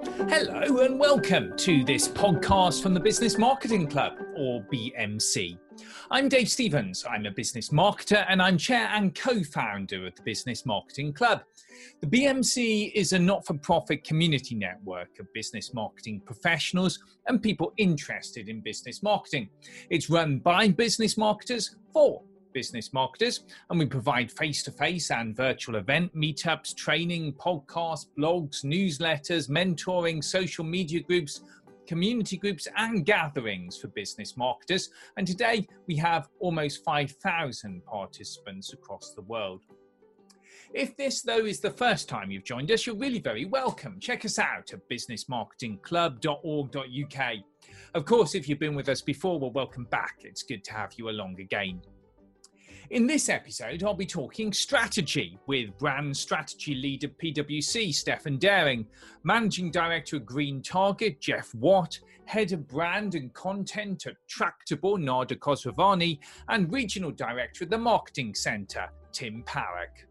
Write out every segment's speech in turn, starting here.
Hello and welcome to this podcast from the Business Marketing Club, or BMC. I'm Dave Stevens. I'm a business marketer and I'm chair and co-founder of the Business Marketing Club. The BMC is a not-for-profit community network of business marketing professionals and people interested in business marketing. It's run by business marketers for business marketers, and we provide face-to-face and virtual event meetups, training, podcasts, blogs, newsletters, mentoring, social media groups, community groups and gatherings for business marketers. And today we have almost 5,000 participants across the world. If this, though, is the first time you've joined us, you're really very welcome. Check us out at businessmarketingclub.org.uk. Of course, if you've been with us before, well, welcome back. It's good to have you along again. In this episode, I'll be talking strategy with brand strategy lead at PwC, Stefan Daring, managing director of Green Target, Jeff Watt, head of brand and content at Tractable, Nada Khosravani, and regional director at the Marketing Centre, Tim Parrock.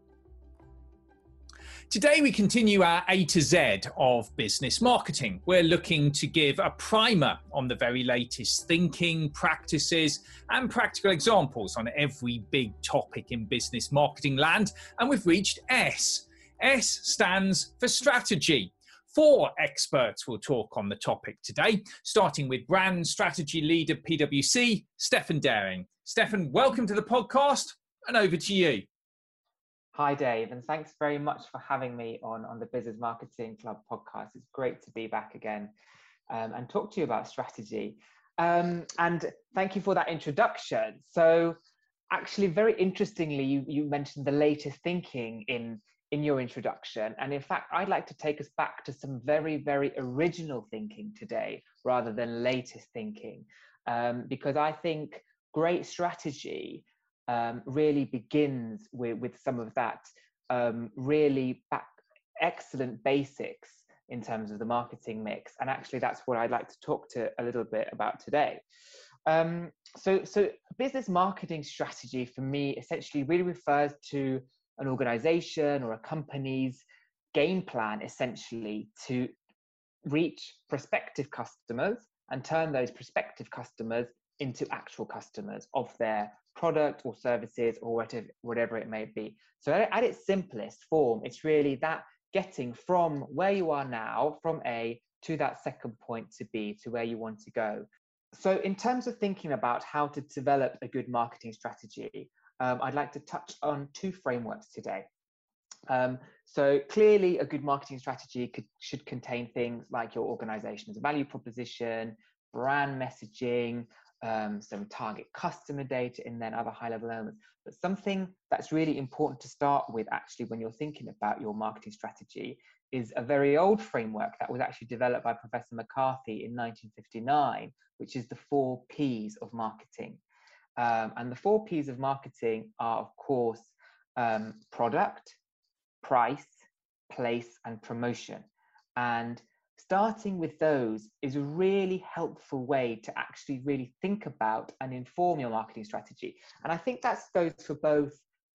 Today we continue our A to Z of business marketing. We're looking to give a primer on the very latest thinking, practices and practical examples on every big topic in business marketing land, and we've reached S. S stands for strategy. 4 experts will talk on the topic today, starting with brand strategy lead at PwC, Stefan Daring. Stefan, welcome to the podcast and over to you. Hi, Dave, and thanks very much for having me on the Business Marketing Club podcast. It's great to be back again and talk to you about strategy. And thank you for that introduction. So actually, very interestingly, you mentioned the latest thinking in your introduction. And in fact, I'd like to take us back to some very, very original thinking today rather than latest thinking, because I think great strategy really begins with some of that really excellent basics in terms of the marketing mix. And actually, that's what I'd like to talk to a little bit about today. So business marketing strategy for me essentially really refers to an organization or a company's game plan essentially to reach prospective customers and turn those prospective customers into actual customers of their product or services or whatever it may be. So at its simplest form, it's really that getting from where you are now, from A, to that second point to B, to where you want to go. So in terms of thinking about how to develop a good marketing strategy, I'd like to touch on 2 frameworks today. So clearly a good marketing strategy should contain things like your organization's value proposition, brand messaging, some target customer data, and then other high-level elements. But something that's really important to start with actually when you're thinking about your marketing strategy is a very old framework that was actually developed by Professor McCarthy in 1959, which is the 4 Ps of marketing. And the 4 Ps of marketing are, of course, product, price, place, and promotion. And starting with those is a really helpful way to actually really think about and inform your marketing strategy. And I think that goes for both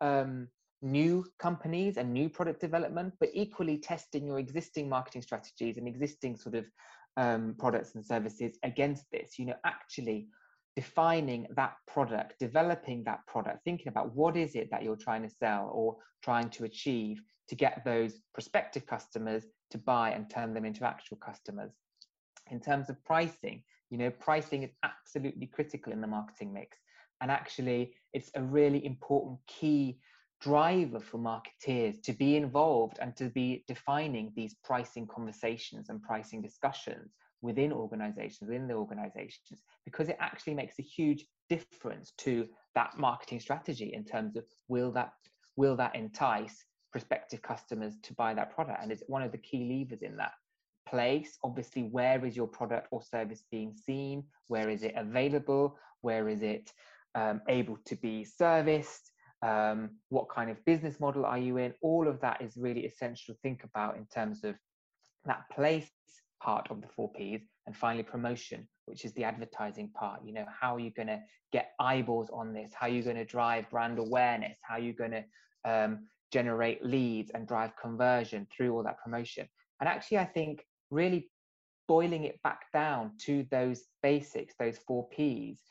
new companies and new product development, but equally testing your existing marketing strategies and existing sort of products and services against this, actually defining that product, developing that product, thinking about what is it that you're trying to sell or trying to achieve to get those prospective customers to buy and turn them into actual customers. In terms of pricing, pricing is absolutely critical in the marketing mix. And actually, it's a really important key driver for marketeers to be involved and to be defining these pricing conversations and pricing discussions within the organizations, because it actually makes a huge difference to that marketing strategy in terms of will that entice prospective customers to buy that product, and it's one of the key levers in that. Place, obviously, where is your product or service being seen? Where is it available? Where is it able to be serviced? What kind of business model are you in? All of that is really essential to think about in terms of that place part of the 4 Ps. And finally, promotion, which is the advertising part. How are you going to get eyeballs on this? How are you going to drive brand awareness? How are you going to generate leads and drive conversion through all that promotion? And actually, I think really boiling it back down to those basics, those 4 Ps,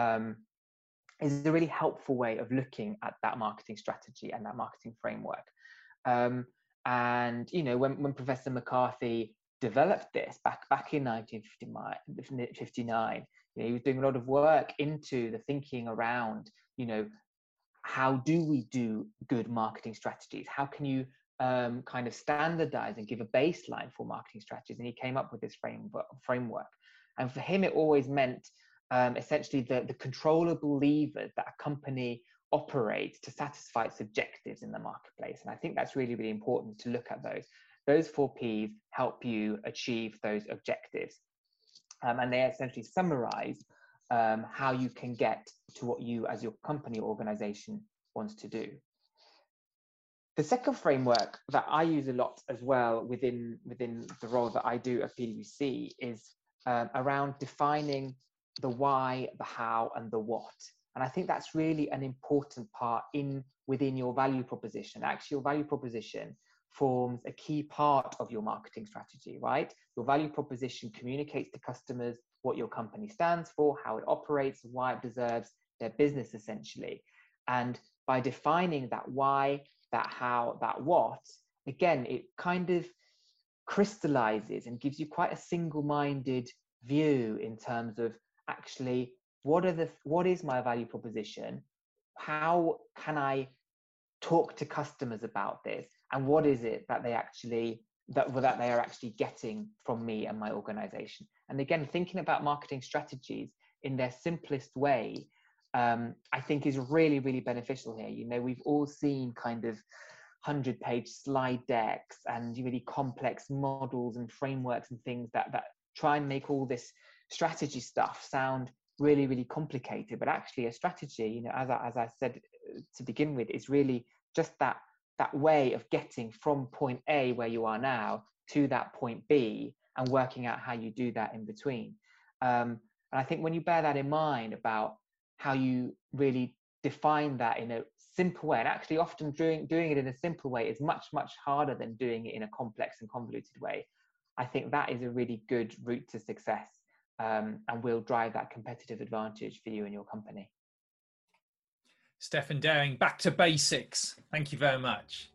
is a really helpful way of looking at that marketing strategy and that marketing framework. And when Professor McCarthy developed this back in 1959, he was doing a lot of work into the thinking around, how do we do good marketing strategies? How can you kind of standardize and give a baseline for marketing strategies? And he came up with this framework. And for him, it always meant essentially the controllable levers that a company operates to satisfy its objectives in the marketplace. And I think that's really, really important to look at those. Those 4Ps help you achieve those objectives. And they essentially summarize how you can get to what you as your company or organization wants to do. The second framework that I use a lot as well within the role that I do at PwC is around defining the why, the how, and the what. And I think that's really an important part within your value proposition. Actually, your value proposition forms a key part of your marketing strategy, right? Your value proposition communicates to customers what your company stands for, how it operates, why it deserves their business, essentially. And by defining that why, that how, that what, again, it kind of crystallizes and gives you quite a single-minded view in terms of actually what is my value proposition, how can I talk to customers about this, and what is it that they are actually getting from me and my organization. And again, thinking about marketing strategies in their simplest way, I think is really, really beneficial here. We've all seen kind of 100-page slide decks and really complex models and frameworks and things that try and make all this strategy stuff sound really, really complicated. But actually a strategy, as I said to begin with, is really just that way of getting from point A, where you are now, to that point B, and working out how you do that in between. And I think when you bear that in mind about how you really define that in a simple way, and actually often doing it in a simple way is much, much harder than doing it in a complex and convoluted way. I think that is a really good route to success, and will drive that competitive advantage for you and your company. Stefan Daring, back to basics. Thank you very much.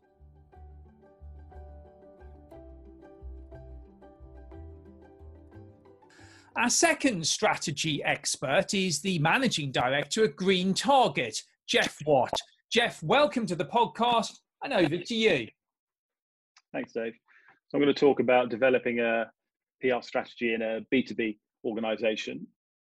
Our second strategy expert is the Managing Director at Green Target, Jeff Watt. Jeff, welcome to the podcast, and over to you. Thanks, Dave. So I'm going to talk about developing a PR strategy in a B2B organization.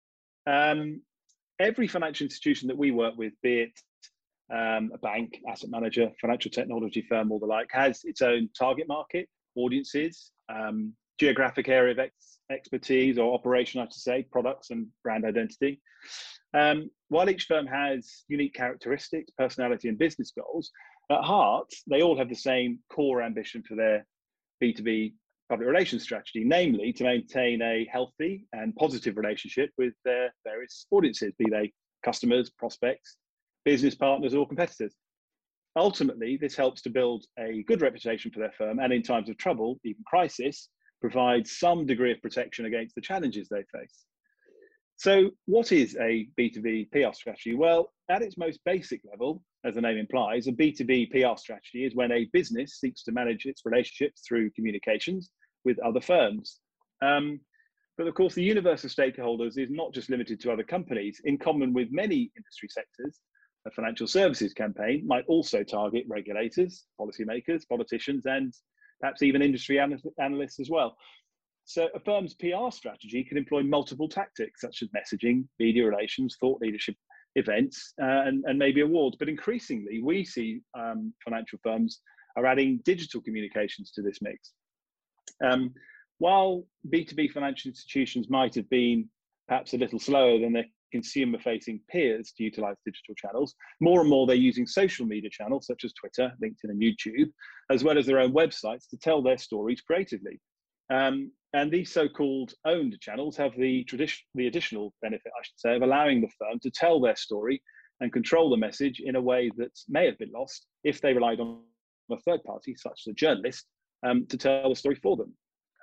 Every financial institution that we work with, be it a bank, asset manager, financial technology firm, or the like, has its own target market, audiences, geographic area of expertise, or operation, I should say, products and brand identity. While each firm has unique characteristics, personality, and business goals, at heart, they all have the same core ambition for their B2B public relations strategy, namely to maintain a healthy and positive relationship with their various audiences, be they customers, prospects, business partners, or competitors. Ultimately, this helps to build a good reputation for their firm, and in times of trouble, even crisis, provides some degree of protection against the challenges they face. So what is a B2B PR strategy? Well, at its most basic level, as the name implies, a B2B PR strategy is when a business seeks to manage its relationships through communications with other firms. But of course, the universe of stakeholders is not just limited to other companies. In common with many industry sectors, a financial services campaign might also target regulators, policymakers, politicians, and perhaps even industry analysts as well. So a firm's PR strategy can employ multiple tactics, such as messaging, media relations, thought leadership events, and maybe awards. But increasingly, we see financial firms are adding digital communications to this mix. While B2B financial institutions might have been perhaps a little slower than their consumer-facing peers to utilize digital channels, more and more they're using social media channels such as Twitter, LinkedIn, and YouTube, as well as their own websites to tell their stories creatively. And these so-called owned channels have the additional benefit, I should say, of allowing the firm to tell their story and control the message in a way that may have been lost if they relied on a third party, such as a journalist, to tell the story for them.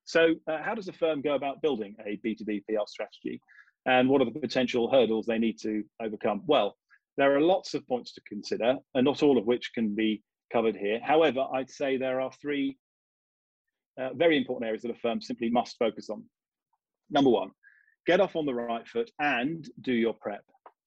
So how does a firm go about building a B2B PR strategy? And what are the potential hurdles they need to overcome? Well, there are lots of points to consider, and not all of which can be covered here. However, I'd say there are three very important areas that a firm simply must focus on. Number one, get off on the right foot and do your prep.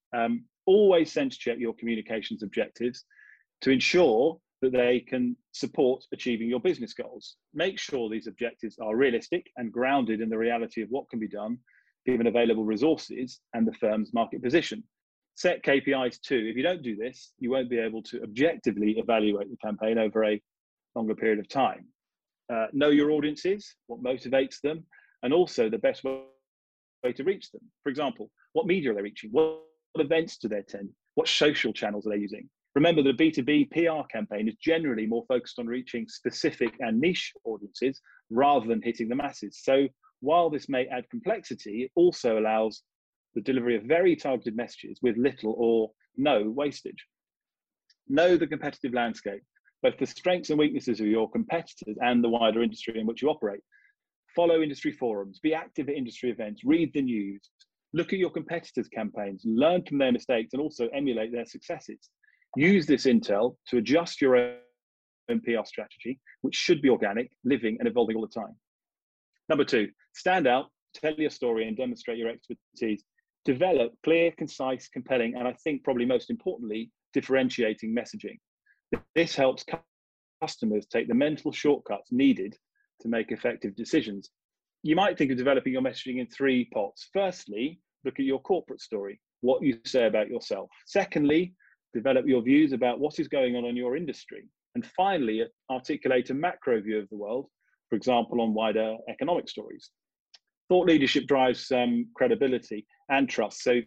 Always sense check your communications objectives to ensure that they can support achieving your business goals. Make sure these objectives are realistic and grounded in the reality of what can be done given available resources and the firm's market position. Set KPIs too. If you don't do this, you won't be able to objectively evaluate the campaign over a longer period of time. Know your audiences, what motivates them, and also the best way to reach them. For example, what media are they reaching? What events do they attend? What social channels are they using? Remember that a B2B PR campaign is generally more focused on reaching specific and niche audiences rather than hitting the masses. So while this may add complexity, it also allows the delivery of very targeted messages with little or no wastage. Know the competitive landscape, both the strengths and weaknesses of your competitors and the wider industry in which you operate. Follow industry forums, be active at industry events, read the news, look at your competitors' campaigns, learn from their mistakes and also emulate their successes. Use this intel to adjust your own PR strategy, which should be organic, living and evolving all the time. Number two, stand out, tell your story and demonstrate your expertise. Develop clear, concise, compelling, and I think probably most importantly, differentiating messaging. This helps customers take the mental shortcuts needed to make effective decisions. You might think of developing your messaging in three pots. Firstly, look at your corporate story, what you say about yourself. Secondly, develop your views about what is going on in your industry. And finally, articulate a macro view of the world, for example, on wider economic stories. Thought leadership drives credibility and trust. So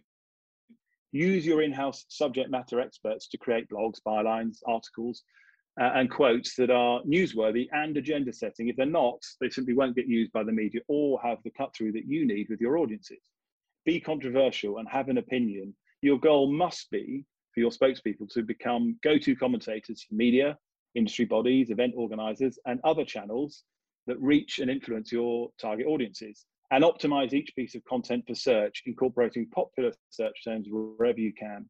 use your in-house subject matter experts to create blogs, bylines, articles, and quotes that are newsworthy and agenda setting. If they're not, they simply won't get used by the media or have the cut through that you need with your audiences. Be controversial and have an opinion. Your goal must be for your spokespeople to become go-to commentators for media, industry bodies, event organizers, and other channels that reach and influence your target audiences. And optimize each piece of content for search, incorporating popular search terms wherever you can.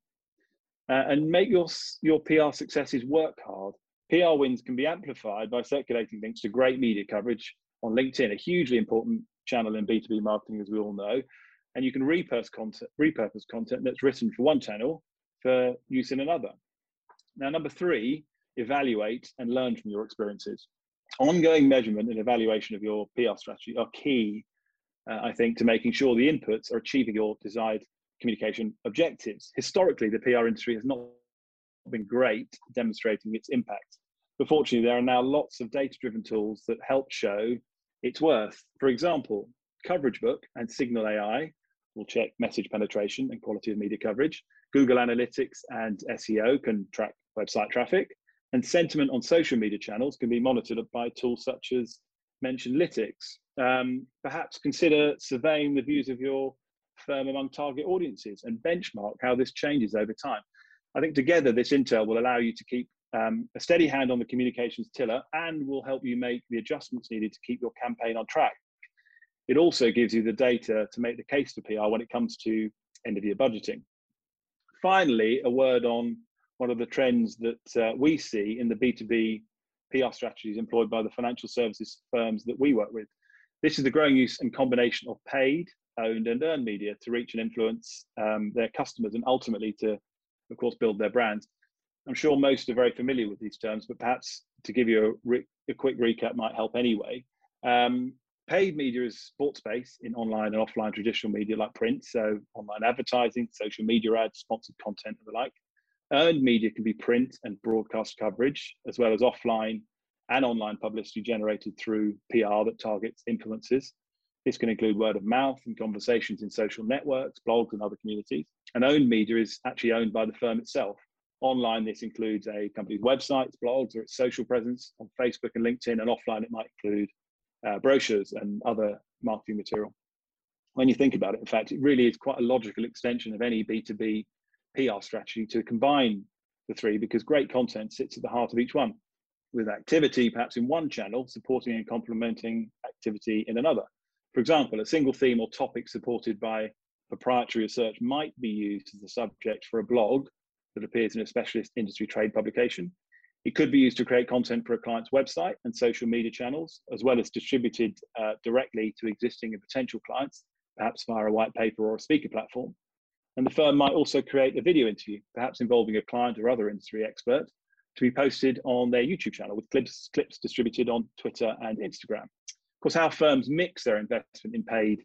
And make your PR successes work hard. PR wins can be amplified by circulating links to great media coverage on LinkedIn, a hugely important channel in B2B marketing, as we all know. And you can repurpose content that's written for one channel for use in another. Now, number three, evaluate and learn from your experiences. Ongoing measurement and evaluation of your PR strategy are key, I think, to making sure the inputs are achieving your desired communication objectives. Historically, the PR industry has not been great demonstrating its impact. But fortunately, there are now lots of data-driven tools that help show its worth. For example, Coverage Book and Signal AI will check message penetration and quality of media coverage. Google Analytics and SEO can track website traffic. And sentiment on social media channels can be monitored by tools such as Mentionlytics. Perhaps consider surveying the views of your firm among target audiences and benchmark how this changes over time. I think together this intel will allow you to keep a steady hand on the communications tiller and will help you make the adjustments needed to keep your campaign on track. It also gives you the data to make the case for PR when it comes to end of year budgeting. Finally, a word on one of the trends that we see in the B2B PR strategies employed by the financial services firms that we work with. This is the growing use and combination of paid, owned and earned media to reach and influence their customers and ultimately to, of course, build their brands. I'm sure most are very familiar with these terms, but perhaps to give you a quick recap might help anyway. Paid media is bought space in online and offline traditional media like print, so online advertising, social media ads, sponsored content and the like. Earned media can be print and broadcast coverage, as well as offline and online publicity generated through PR that targets influencers. This can include word of mouth and conversations in social networks, blogs and other communities. And owned media is actually owned by the firm itself. Online, this includes a company's websites, blogs, or its social presence on Facebook and LinkedIn, and offline it might include brochures and other marketing material. When you think about it, in fact, it really is quite a logical extension of any B2B PR strategy to combine the three because great content sits at the heart of each one. with activity perhaps in one channel supporting and complementing activity in another. For example, a single theme or topic supported by proprietary research might be used as the subject for a blog that appears in a specialist industry trade publication. It could be used to create content for a client's website and social media channels, as well as distributed directly to existing and potential clients, perhaps via a white paper or a speaker platform. And the firm might also create a video interview, perhaps involving a client or other industry expert, to be posted on their YouTube channel with clips distributed on Twitter and Instagram. Of course, how firms mix their investment in paid,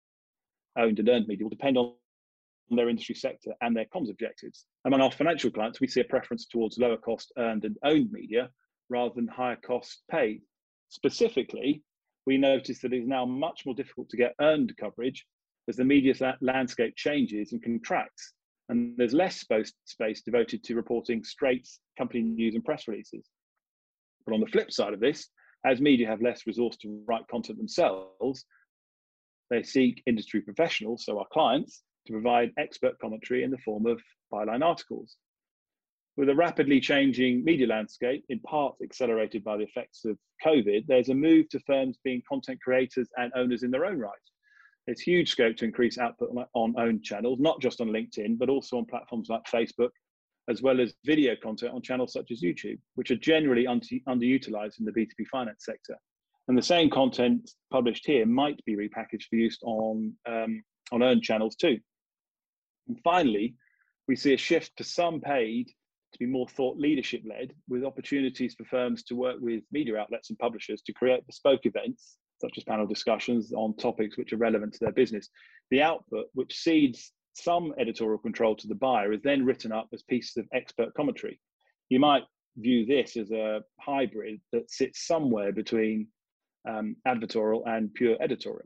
owned and earned media will depend on their industry sector and their comms objectives. Among our financial clients, we see a preference towards lower cost earned and owned media rather than higher cost paid. Specifically, we notice that it is now much more difficult to get earned coverage as the media landscape changes and contracts, and there's less space devoted to reporting straight company news and press releases. But on the flip side of this, as media have less resource to write content themselves, they seek industry professionals, so our clients, to provide expert commentary in the form of byline articles. With a rapidly changing media landscape, in part accelerated by the effects of COVID, there's a move to firms being content creators and owners in their own right. There's huge scope to increase output on owned channels, not just on LinkedIn, but also on platforms like Facebook, as well as video content on channels such as YouTube, which are generally underutilized in the B2B finance sector. And the same content published here might be repackaged for use on earned channels too. And finally, we see a shift to some paid to be more thought leadership led, with opportunities for firms to work with media outlets and publishers to create bespoke events, such as panel discussions on topics which are relevant to their business. The output, which cedes some editorial control to the buyer, is then written up as pieces of expert commentary. You might view this as a hybrid that sits somewhere between advertorial and pure editorial.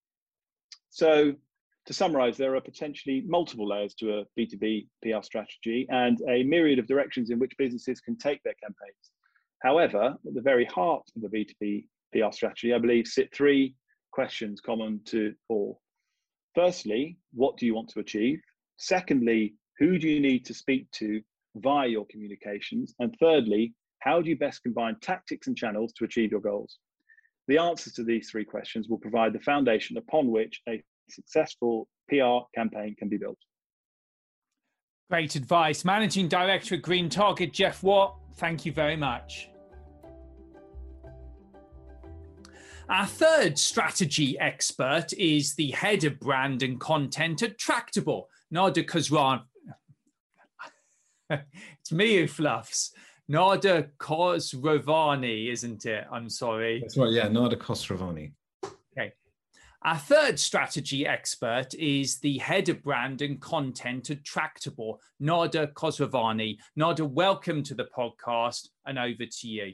So to summarize, there are potentially multiple layers to a B2B PR strategy and a myriad of directions in which businesses can take their campaigns. However, at the very heart of a B2B PR strategy, I believe, sit three questions common to all. Firstly, what do you want to achieve? Secondly, who do you need to speak to via your communications? And thirdly, how do you best combine tactics and channels to achieve your goals? The answers to these three questions will provide the foundation upon which a successful PR campaign can be built. Great advice. Managing Director at Green Target, Jeff Watt, thank you very much. Our third strategy expert is the head of brand and content at Tractable, Nada Khosrowani. It's me who fluffs. Nada Khosrowani, isn't it? I'm sorry. That's right, yeah, Nada Khosrowani. Okay. Our third strategy expert is the head of brand and content at Tractable, Nada Khosrowani. Nada, welcome to the podcast, and over to you.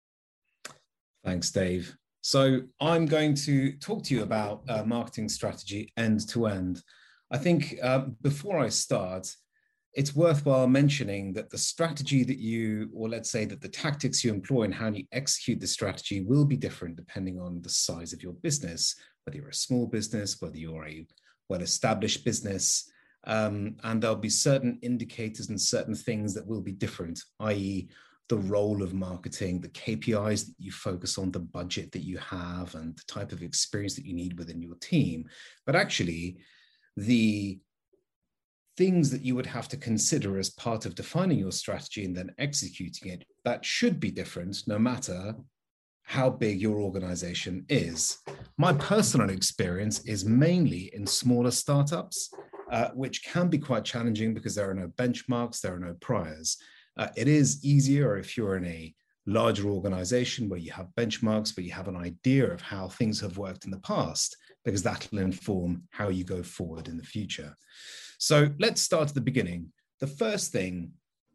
Thanks, Dave. So I'm going to talk to you about marketing strategy end to end. I think before I start, it's worthwhile mentioning that the strategy that you, or let's say that the tactics you employ and how you execute the strategy will be different depending on the size of your business, whether you're a small business, whether you're a well-established business, and there'll be certain indicators and certain things that will be different, i.e., the role of marketing, the KPIs that you focus on, the budget that you have, and the type of experience that you need within your team. But actually, the things that you would have to consider as part of defining your strategy and then executing it, that should be different no matter how big your organization is. My personal experience is mainly in smaller startups, which can be quite challenging because there are no benchmarks, there are no priors. It is easier if you're in a larger organization where you have benchmarks, where you have an idea of how things have worked in the past, because that will inform how you go forward in the future. So let's start at the beginning. The first thing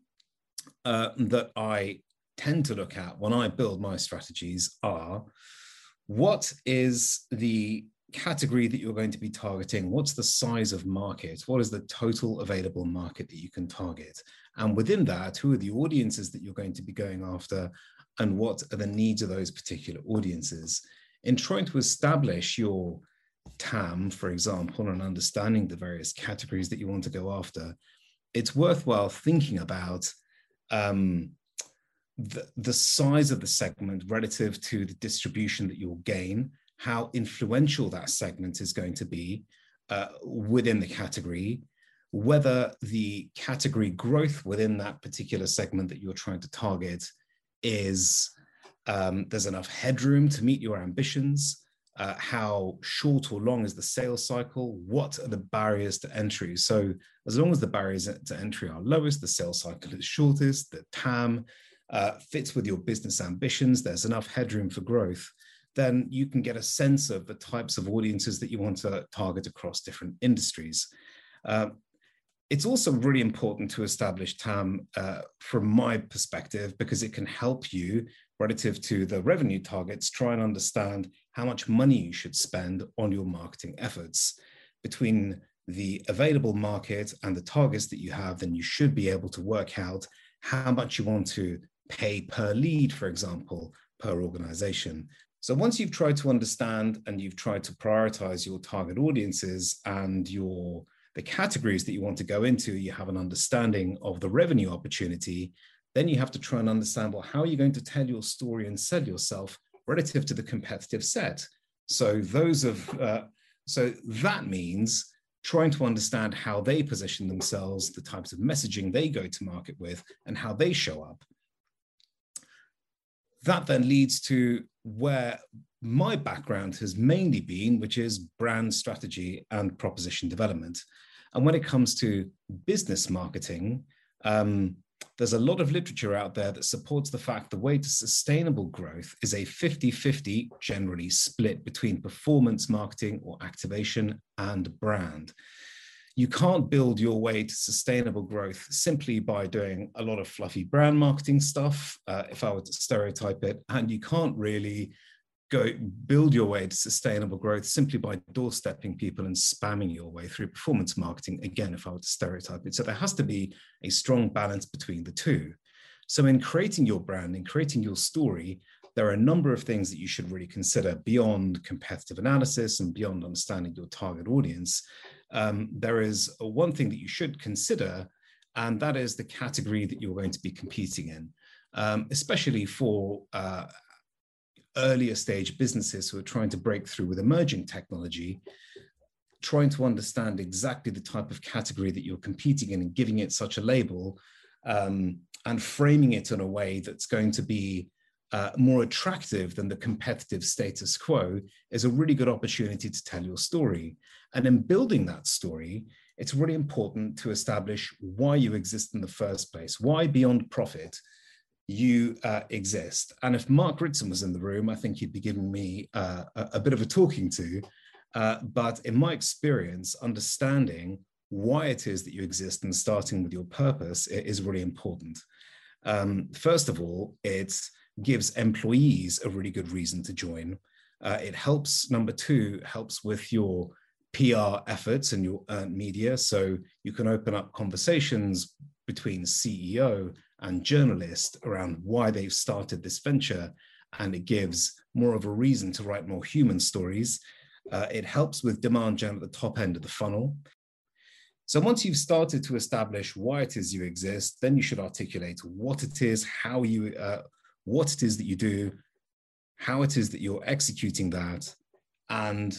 that I tend to look at when I build my strategies are, what is the category that you're going to be targeting? What's the size of market? What is the total available market that you can target? And within that, who are the audiences that you're going to be going after, and what are the needs of those particular audiences? In trying to establish your TAM, for example, and understanding the various categories that you want to go after, it's worthwhile thinking about the size of the segment relative to the distribution that you'll gain, how influential that segment is going to be within the category, whether the category growth within that particular segment that you're trying to target is there's enough headroom to meet your ambitions, how short or long is the sales cycle, what are the barriers to entry. So as long as the barriers to entry are lowest, the sales cycle is shortest, the TAM fits with your business ambitions, there's enough headroom for growth, then you can get a sense of the types of audiences that you want to target across different industries. It's also really important to establish TAM from my perspective, because it can help you relative to the revenue targets, try and understand how much money you should spend on your marketing efforts. Between the available market and the targets that you have, then you should be able to work out how much you want to pay per lead, for example, per organization. So once you've tried to understand and you've tried to prioritize your target audiences and the categories that you want to go into, you have an understanding of the revenue opportunity, then you have to try and understand, well, how are you going to tell your story and sell yourself relative to the competitive set? So that means trying to understand how they position themselves, the types of messaging they go to market with, and how they show up. That then leads to where my background has mainly been, which is brand strategy and proposition development. And when it comes to business marketing, there's a lot of literature out there that supports the fact the way to sustainable growth is a 50-50 generally split between performance marketing or activation and brand. You can't build your way to sustainable growth simply by doing a lot of fluffy brand marketing stuff, if I were to stereotype it, and you can't really build your way to sustainable growth simply by doorstepping people and spamming your way through performance marketing, again, if I were to stereotype it. So there has to be a strong balance between the two. So in creating your brand, in creating your story, there are a number of things that you should really consider beyond competitive analysis and beyond understanding your target audience. There is one thing that you should consider, and that is the category that you're going to be competing in, especially for earlier stage businesses who are trying to break through with emerging technology. Trying to understand exactly the type of category that you're competing in and giving it such a label, and framing it in a way that's going to be more attractive than the competitive status quo is a really good opportunity to tell your story. And in building that story, it's really important to establish why you exist in the first place, why beyond profit you exist. And if Mark Ritson was in the room, I think he'd be giving me a bit of a talking to. But in my experience, understanding why it is that you exist and starting with your purpose is really important. First of all, it gives employees a really good reason to join. It helps, number two, helps with your PR efforts and your earned media. So you can open up conversations between CEO and journalist around why they've started this venture, and it gives more of a reason to write more human stories. It helps with demand gen at the top end of the funnel. So once you've started to establish why it is you exist, then you should articulate what it is, what it is that you do, how it is that you're executing that, and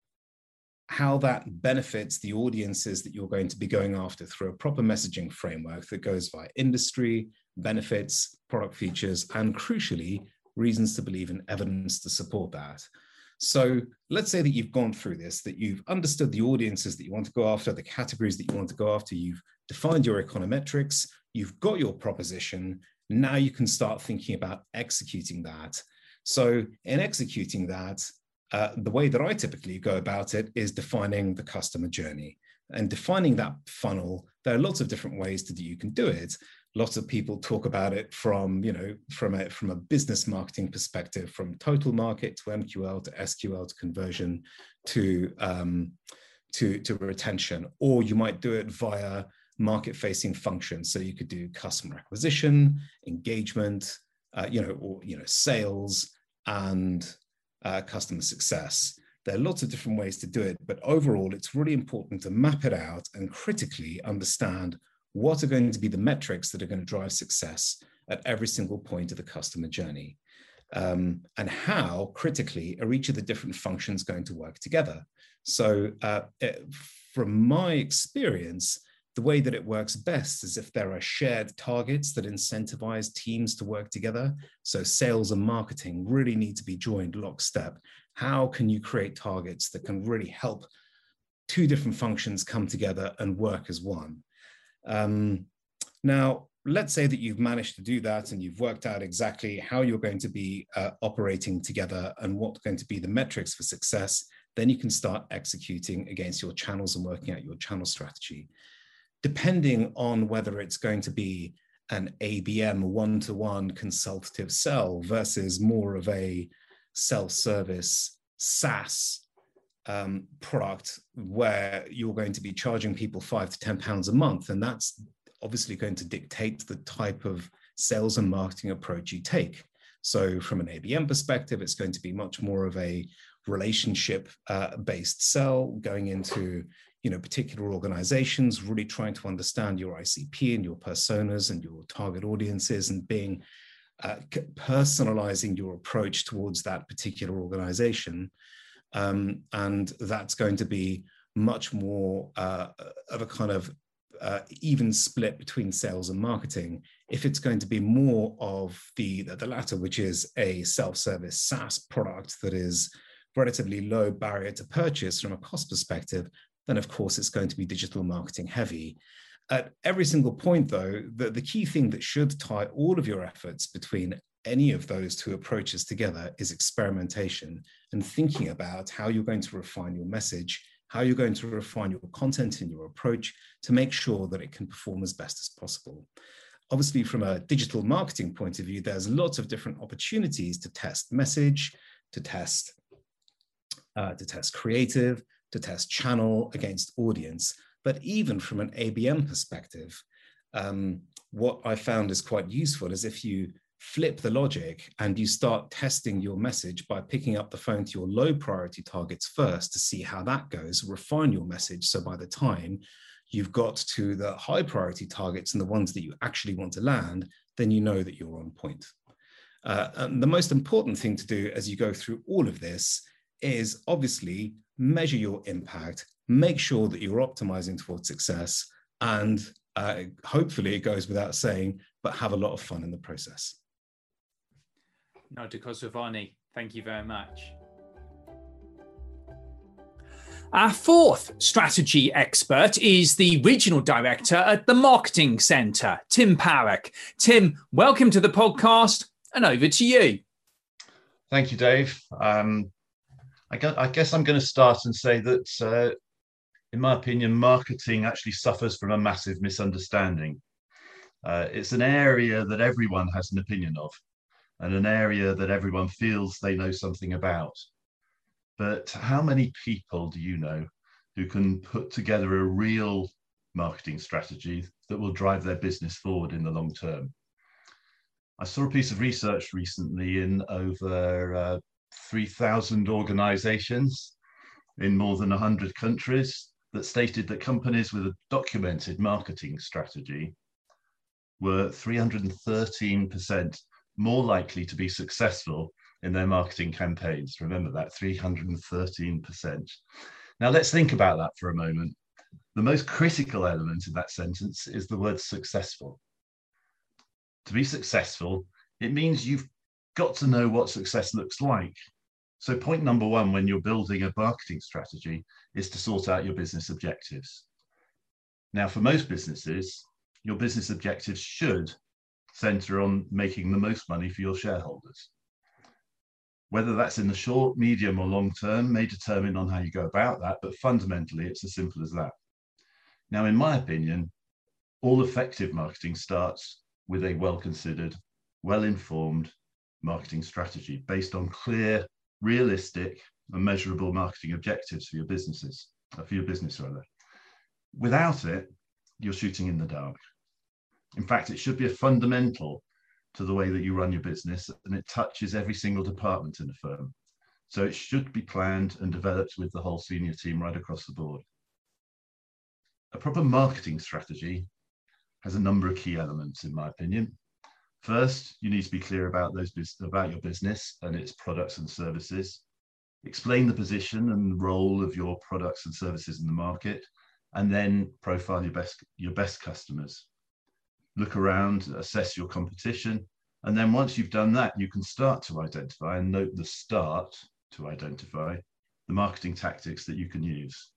how that benefits the audiences that you're going to be going after through a proper messaging framework that goes via industry, benefits, product features, and crucially, reasons to believe in evidence to support that. So let's say that you've gone through this, that you've understood the audiences that you want to go after, the categories that you want to go after, you've defined your econometrics, you've got your proposition, now you can start thinking about executing that. So in executing that, the way that I typically go about it is defining the customer journey. And defining that funnel, there are lots of different ways that you can do it. Lots of people talk about it from a business marketing perspective, from total market to MQL to SQL to conversion to retention, or you might do it via market-facing functions. So you could do customer acquisition, engagement, sales, and customer success. There are lots of different ways to do it, but overall, it's really important to map it out and critically understand what are going to be the metrics that are going to drive success at every single point of the customer journey. And how critically are each of the different functions going to work together? So from my experience, the way that it works best is if there are shared targets that incentivize teams to work together. So sales and marketing really need to be joined lockstep. How can you create targets that can really help two different functions come together and work as one? Now, let's say that you've managed to do that and you've worked out exactly how you're going to be operating together and what's going to be the metrics for success. Then you can start executing against your channels and working out your channel strategy. Depending on whether it's going to be an ABM, one-to-one consultative sell versus more of a self-service SaaS product where you're going to be charging people £5 to £10 a month. And that's obviously going to dictate the type of sales and marketing approach you take. So from an ABM perspective, it's going to be much more of a relationship based sell, going into particular organizations, really trying to understand your ICP and your personas and your target audiences, and being personalizing your approach towards that particular organization. And that's going to be much more of a kind of even split between sales and marketing. If it's going to be more of the latter, which is a self-service SaaS product that is relatively low barrier to purchase from a cost perspective, then of course it's going to be digital marketing heavy. At every single point though, the key thing that should tie all of your efforts between any of those two approaches together is experimentation and thinking about how you're going to refine your message, how you're going to refine your content and your approach to make sure that it can perform as best as possible. Obviously, from a digital marketing point of view, there's lots of different opportunities to test message, to test creative, to test channel against audience. But even from an ABM perspective, what I found is quite useful is if you flip the logic and you start testing your message by picking up the phone to your low priority targets first to see how that goes, refine your message. So by the time you've got to the high priority targets and the ones that you actually want to land, then you know that you're on point. And the most important thing to do as you go through all of this is obviously measure your impact, make sure that you're optimizing towards success, and hopefully it goes without saying, but have a lot of fun in the process. Nodika Savani, thank you very much. Our fourth strategy expert is the Regional Director at the Marketing Centre, Tim Parrock. Tim, welcome to the podcast and over to you. Thank you, Dave. I guess I'm going to start and say that, in my opinion, marketing actually suffers from a massive misunderstanding. It's an area that everyone has an opinion of, and an area that everyone feels they know something about. But how many people do you know who can put together a real marketing strategy that will drive their business forward in the long term? I saw a piece of research recently in over 3,000 organizations in more than 100 countries that stated that companies with a documented marketing strategy were 313% more likely to be successful in their marketing campaigns. Remember that, 313%. Now let's think about that for a moment. The most critical element in that sentence is the word successful. To be successful, it means you've got to know what success looks like. So point number one when you're building a marketing strategy is to sort out your business objectives. Now, for most businesses, your business objectives should center on making the most money for your shareholders. Whether that's in the short, medium, or long term may determine on how you go about that, but fundamentally, it's as simple as that. Now, in my opinion, all effective marketing starts with a well-considered, well-informed marketing strategy based on clear, realistic, and measurable marketing objectives for your business. Without it, you're shooting in the dark. In fact, it should be a fundamental to the way that you run your business, and it touches every single department in the firm. So it should be planned and developed with the whole senior team right across the board. A proper marketing strategy has a number of key elements, in my opinion. First, you need to be clear about about your business and its products and services. Explain the position and role of your products and services in the market, and then profile your best customers. Look around, assess your competition, and then once you've done that, you can start to identify, and note the start to identify, the marketing tactics that you can use.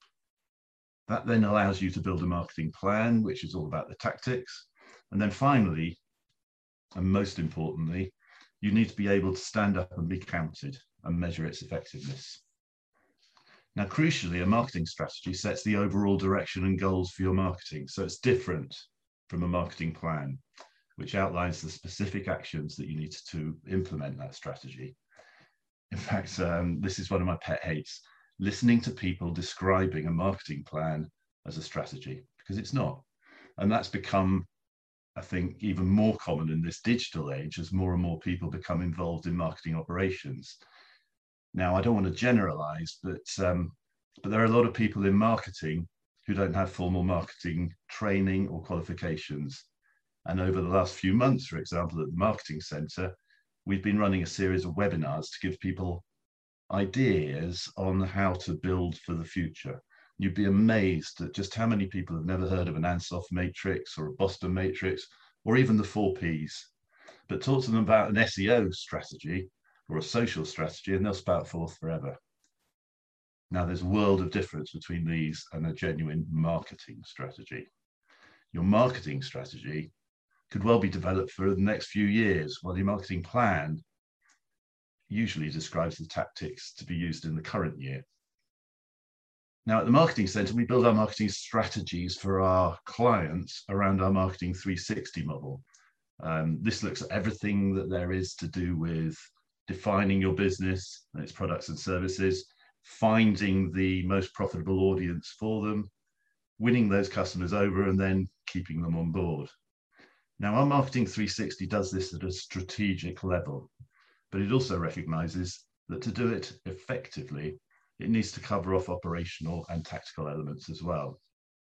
That then allows you to build a marketing plan, which is all about the tactics. And then finally, and most importantly, you need to be able to stand up and be counted and measure its effectiveness. Now, crucially, a marketing strategy sets the overall direction and goals for your marketing. So it's different from a marketing plan, which outlines the specific actions that you need to implement that strategy. In fact, this is one of my pet hates, listening to people describing a marketing plan as a strategy, because it's not. And that's become, I think, even more common in this digital age as more and more people become involved in marketing operations. Now, I don't want to generalize, but there are a lot of people in marketing who don't have formal marketing training or qualifications. And over the last few months, for example, at the Marketing Centre, we've been running a series of webinars to give people ideas on how to build for the future. You'd be amazed at just how many people have never heard of an Ansoff matrix or a Boston matrix, or even the 4 Ps. But talk to them about an SEO strategy or a social strategy, and they'll spout forth forever. Now, there's a world of difference between these and a genuine marketing strategy. Your marketing strategy could well be developed for the next few years, while your marketing plan usually describes the tactics to be used in the current year. Now, at the Marketing Centre, we build our marketing strategies for our clients around our Marketing 360 model. This looks at everything that there is to do with defining your business and its products and services, finding the most profitable audience for them, winning those customers over, and then keeping them on board. Now, our Marketing 360 does this at a strategic level, but it also recognizes that to do it effectively, it needs to cover off operational and tactical elements as well.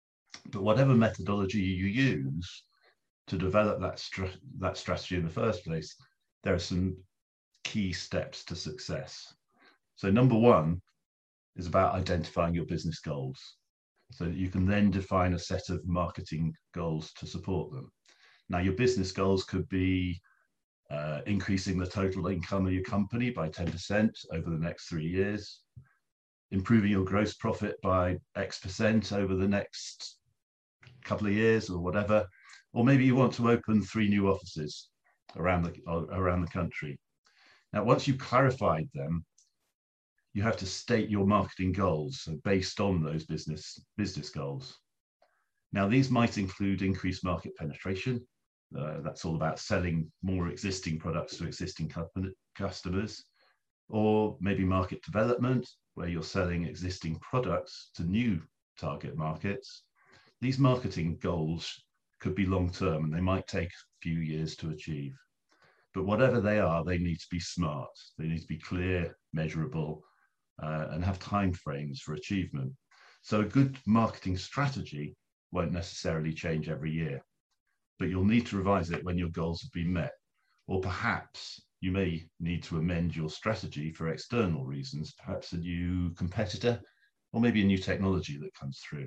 But whatever methodology you use to develop that strategy in the first place, there are some key steps to success. So number 1 is about identifying your business goals, so that you can then define a set of marketing goals to support them. Now, your business goals could be increasing the total income of your company by 10% over the next 3 years, improving your gross profit by X% over the next couple of years or whatever. Or maybe you want to open 3 new offices around the country. Now, once you've clarified them, you have to state your marketing goals based on those business goals. Now, these might include increased market penetration. That's all about selling more existing products to existing customers, or maybe market development, where you're selling existing products to new target markets. These marketing goals could be long-term, and they might take a few years to achieve. But whatever they are, they need to be smart. They need to be clear, measurable, and have timeframes for achievement. So a good marketing strategy won't necessarily change every year, but you'll need to revise it when your goals have been met. Or perhaps you may need to amend your strategy for external reasons, perhaps a new competitor, or maybe a new technology that comes through.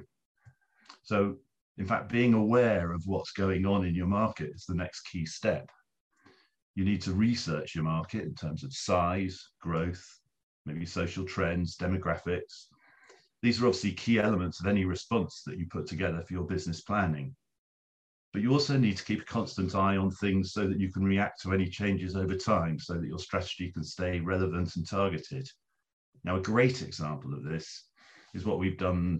So, in fact, being aware of what's going on in your market is the next key step. You need to research your market in terms of size, growth, maybe social trends, demographics. These are obviously key elements of any response that you put together for your business planning. But you also need to keep a constant eye on things so that you can react to any changes over time, so that your strategy can stay relevant and targeted. Now, a great example of this is what we've done,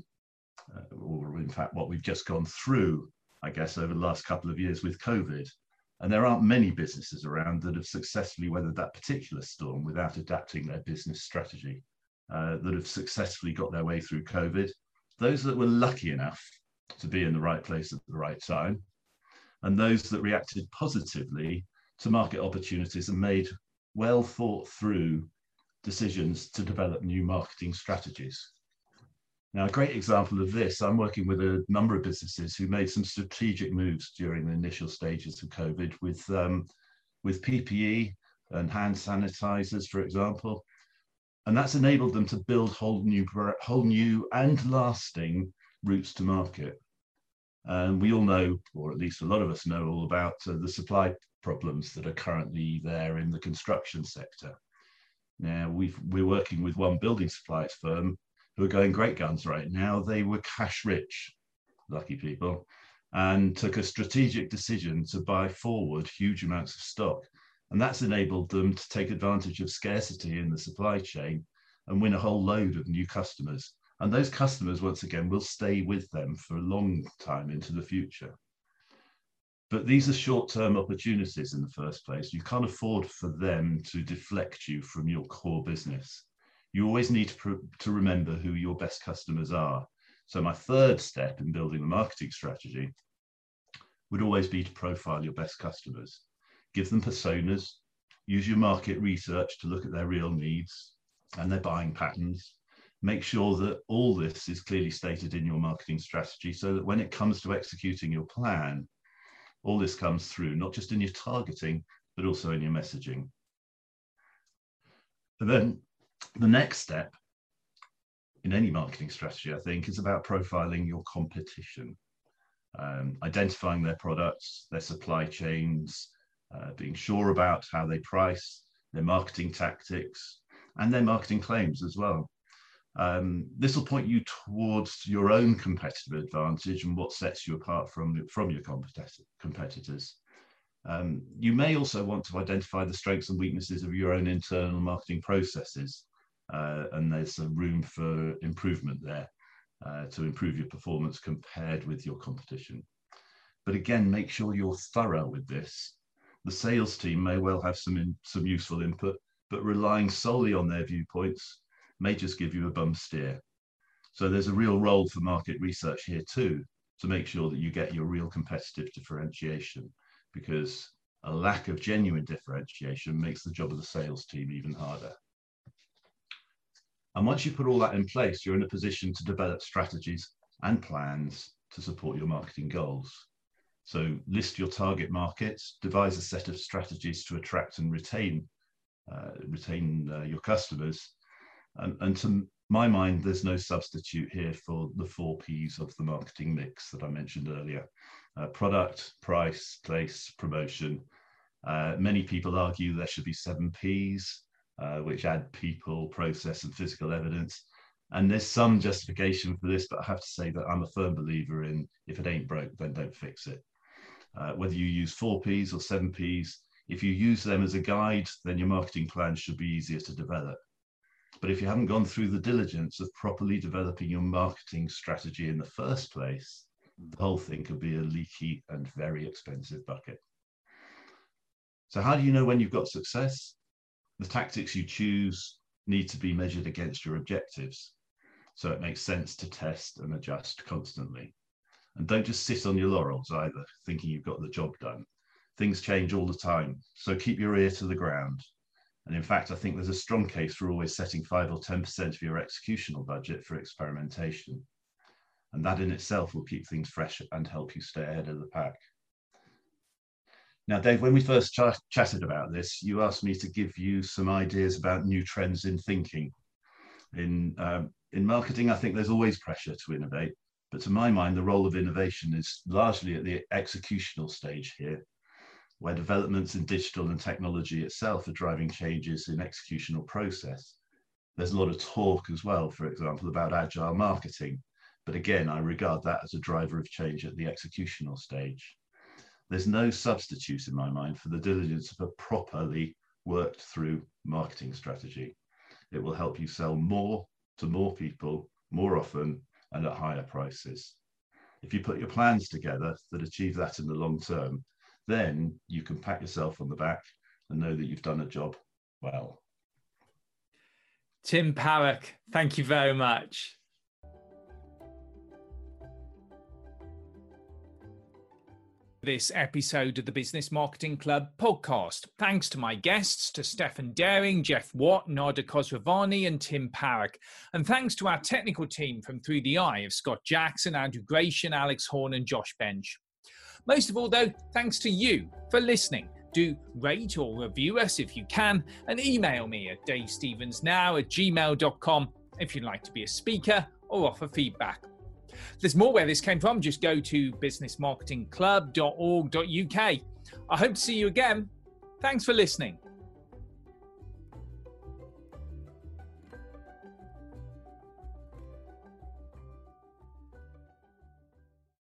or in fact, what we've just gone through, I guess, over the last couple of years with COVID. And there aren't many businesses around that have successfully weathered that particular storm without adapting their business strategy, that have successfully got their way through COVID. Those that were lucky enough to be in the right place at the right time, and those that reacted positively to market opportunities and made well thought through decisions to develop new marketing strategies. Now, a great example of this, I'm working with a number of businesses who made some strategic moves during the initial stages of COVID with PPE and hand sanitizers, for example. And that's enabled them to build whole new and lasting routes to market. And we all know, or at least a lot of us know, all about the supply problems that are currently there in the construction sector. Now, we're working with one building supplies firm who are going great guns right now. They were cash rich, lucky people, and took a strategic decision to buy forward huge amounts of stock. And that's enabled them to take advantage of scarcity in the supply chain and win a whole load of new customers. And those customers, once again, will stay with them for a long time into the future. But these are short-term opportunities in the first place. You can't afford for them to deflect you from your core business. You always need to remember who your best customers are. So my third step in building the marketing strategy would always be to profile your best customers. Give them personas, use your market research to look at their real needs and their buying patterns. Make sure that all this is clearly stated in your marketing strategy so that when it comes to executing your plan, all this comes through, not just in your targeting, but also in your messaging. And then the next step in any marketing strategy, I think, is about profiling your competition, identifying their products, their supply chains, being sure about how they price, their marketing tactics, and their marketing claims as well. This will point you towards your own competitive advantage and what sets you apart from your competitors. You may also want to identify the strengths and weaknesses of your own internal marketing processes, and there's some room for improvement there to improve your performance compared with your competition. But again, make sure you're thorough with this. The sales team may well have some useful input, but relying solely on their viewpoints may just give you a bum steer. So there's a real role for market research here too, to make sure that you get your real competitive differentiation, because a lack of genuine differentiation makes the job of the sales team even harder. And once you put all that in place, you're in a position to develop strategies and plans to support your marketing goals. So list your target markets, devise a set of strategies to attract and retain your customers. And to my mind, there's no substitute here for the 4 Ps of the marketing mix that I mentioned earlier. Product, price, place, promotion. Many people argue there should be 7 Ps, which add people, process, and physical evidence. And there's some justification for this, but I have to say that I'm a firm believer in if it ain't broke, then don't fix it. Whether you use 4 Ps or 7 Ps, if you use them as a guide, then your marketing plan should be easier to develop. But if you haven't gone through the diligence of properly developing your marketing strategy in the first place, the whole thing could be a leaky and very expensive bucket. So how do you know when you've got success? The tactics you choose need to be measured against your objectives. So it makes sense to test and adjust constantly. And don't just sit on your laurels either, thinking you've got the job done. Things change all the time, so keep your ear to the ground. And in fact, I think there's a strong case for always setting 5 or 10% of your executional budget for experimentation. And that in itself will keep things fresh and help you stay ahead of the pack. Now, Dave, when we first chatted about this, you asked me to give you some ideas about new trends in thinking. In marketing, I think there's always pressure to innovate, but to my mind, the role of innovation is largely at the executional stage here, where developments in digital and technology itself are driving changes in executional process. There's a lot of talk as well, for example, about agile marketing. But again, I regard that as a driver of change at the executional stage. There's no substitute in my mind for the diligence of a properly worked through marketing strategy. It will help you sell more to more people, more often, and at higher prices. If you put your plans together that achieve that in the long term, then you can pat yourself on the back and know that you've done a job well. Tim Parrock, thank you very much. this episode of the Business Marketing Club podcast. Thanks to my guests, to Stefan Daring, Jeff Watt, Nada Khosravani and Tim Parrick. And thanks to our technical team from Through the Eye of Scott Jackson, Andrew Gratian, Alex Horn and Josh Bench. Most of all though, thanks to you for listening. Do rate or review us if you can, and email me at davestevensnow@gmail.com if you'd like to be a speaker or offer feedback. There's more where this came from. Just go to businessmarketingclub.org.uk. I hope to see you again. Thanks for listening.